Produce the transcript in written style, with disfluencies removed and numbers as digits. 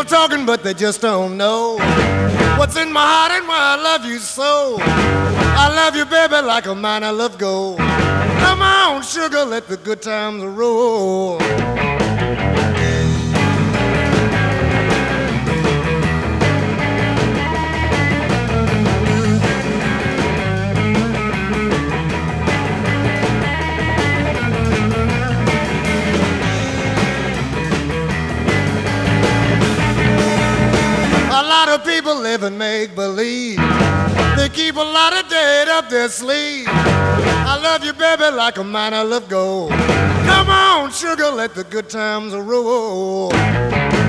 talking, but they just don't know what's in my heart and why I love you so. I love you, baby, like a mine I love gold. Come on, sugar, let the good times roll. A lot of people live and make believe. They keep a lot of dead up their sleeve. I love you, baby, like a mine I love gold. Come on, sugar, let the good times roll.